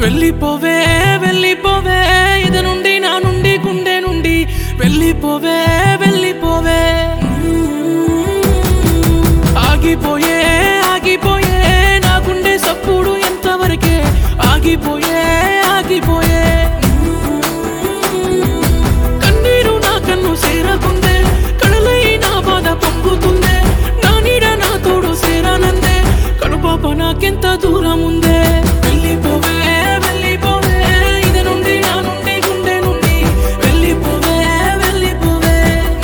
వెళ్ళిపోవే వెళ్ళిపోవే ఇది నుండి నా నుండి గుండె నుండి వెళ్ళిపోవే వెళ్ళిపోవే ఆగిపోయే ఆగిపోయే నా గుండె సప్పుడు ఎంతవరకే ఆగిపోయే ఆగిపోయే కన్నీరు నా కన్ను సేరకుందే కడలై నా బాధ పొంగుతుందే నా నీడ నా తోడు సేరానందే కనుపాప నాకెంత దూరం ఉందే వెళ్ళిపోవే వెళ్ళిపోవే ఇది నుండి నా నుండి గుండె నుండి వెళ్ళిపోవే వెళ్ళిపోవే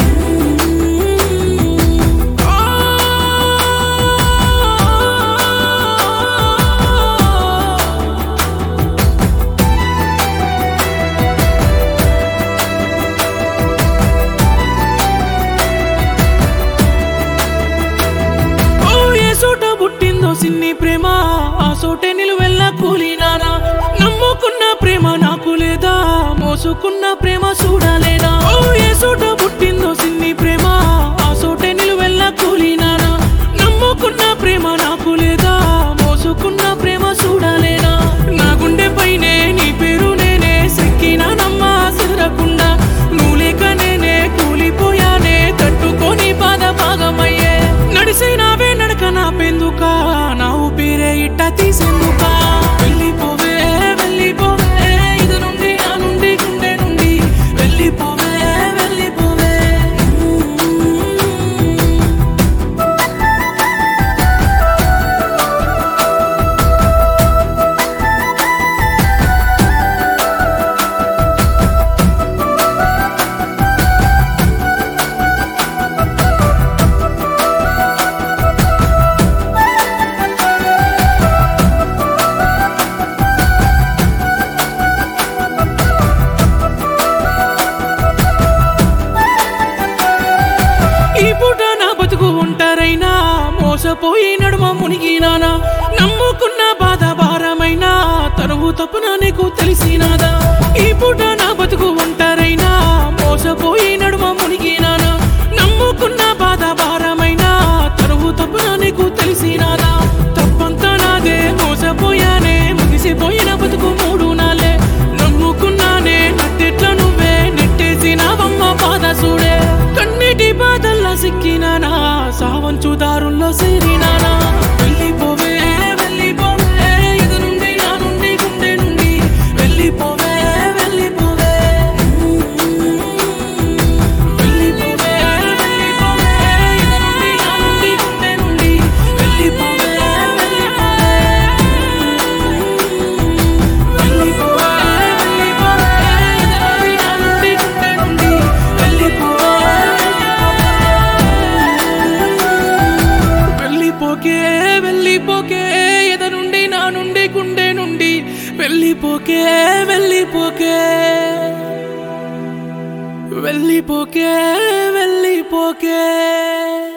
సిన్ని ప్రేమ ఆ సోటే నిలువెల్లా కూలినానా నమ్ముకున్న ప్రేమ నాకు లేదా మోసుకున్న ప్రేమ చూడలేనా ఓ ఏ సోట పుట్టిందో సిన్ని ప్రేమ ఆ సోటే నిలువెల్లా కూలినానా నమ్ముకున్న ప్రేమ నాకు లేదా మోసుకున్న ప్రేమ చూడలేనా నా గుండె పైనే నీ పేరు నేనే సెక్కినానమ్మా సిరకుండా నువ్వు లేక నేనే కూలిపోయానే తట్టుకొని బాధ భాగమయ్యే నడిసైనావే నడక నా పెందుక నా ఊపిరే ఇట్ట తీసేందుక వెళ్ళిపోవే వెళ్ళిపోవే ఇది నుండి నా నుండి గుండె నుండి వెళ్ళిపోవే వెళ్ళిపోవే ఈ పూట నా బతుకు ఉంటారైనా మోసపోయి నడుమ మునిగినానా నమ్ముకున్న బాధ భారమైనా తరువు తప్పున నీకు తెలిసినాదా ఈ పూట నా బతుకు ఉంటారైనా మోసపోయి నడుమ మునిగినానా నమ్ముకున్న బాధ భారమైనా తరువు తప్పున నీకు తెలిసినాదా తప్పంతా నాదే మోసపోయానే ముగిసిపోయిన బతుకు మూడు నాలే నమ్ముకున్నానే నట్టెట్ల నువ్వే నెట్టేసినావమ్మ బాధ చూడే కన్నీటి బాధల్లా సిక్కినానా సావంచు దారుల్లో సేరినానా వెళ్ళిపోవే వెళ్ళిపోవే ఇది నుండి నా నుండి గుండె నుండి వెళ్ళిపోవే వెళ్ళిపోవే వెళ్ళిపోవే వెళ్ళిపోవే ఇది నుండి నా నుండి గుండె నుండి వెళ్ళిపోవే వెళ్ళిపోవే వెళ్ళిపోవే ఇది నుండి నా నుండి గుండె నుండి వెళ్ళిపోవే వెళ్ళిపోకే వెళ్ళిపోకే ఎద నుండి నా నుండి గుండె నుండి వెళ్ళిపోకే వెళ్ళిపోకే వెళ్ళిపోకే వెళ్ళిపోకే